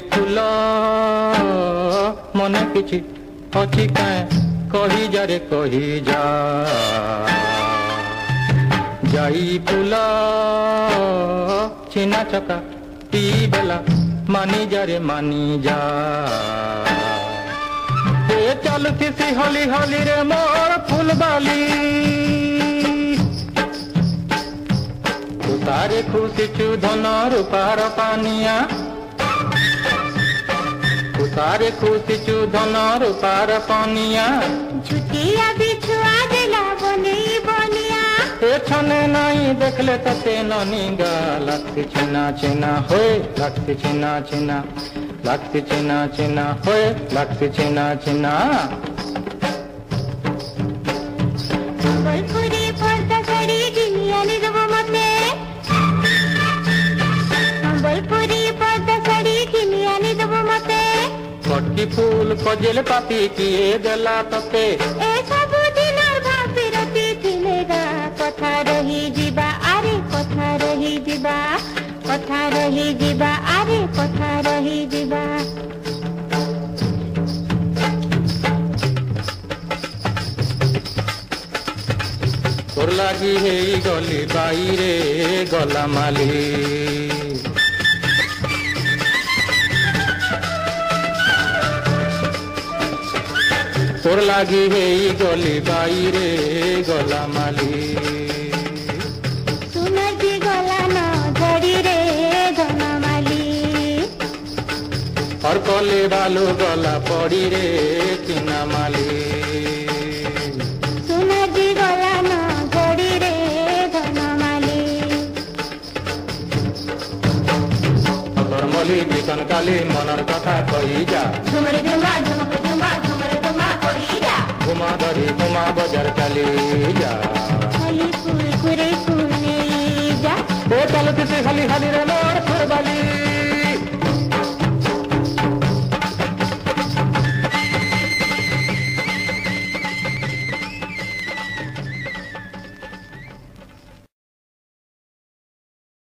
फूल मन किछि अछि काए कही जा रे कही जा जाई फूल चिना चका ती बेला मानी जा रे मानी जा ए चलुथिसी होली होली रे मोर फूलबाली तू तारे खुशी छु धन रूपार पानिया तू तारे खुशी छु धन रूपार पानिया झुटिया बिछुआ देला बनी बनिया ए छने नहीं देखले तते ननिगा लगती चिना चिना होए लगती चिना चिना लगती चिना चिना होए लगती चिना चिना संबलपुरी पर्दा साड़ी किनियानी देबो मते संबलपुरी पर्दा साड़ी किनियानी देबो मते कटकी फूल कजेल पाती किए देला तते ए सब दिनर भाभी रति थिनेगा कथा रही जीवा आरे कथा रही जीवा कथा रही जीवा आरे कथा रही जीवा तोर लागी हे गली बाई रे गला माली तोर लागी हे गली बाई रे गला माली सुनती गला न झड़ी रे धनमाली और कले बालू गला पड़ी रे चिना माली सुनती गला न झड़ी रे धनमाली तोर मली चिकन काली मनर कथा कही जा झुमर झुमा झुमक झुमा झुमर झुमा कही जा घुमा धरी घुमा बजार चली जा।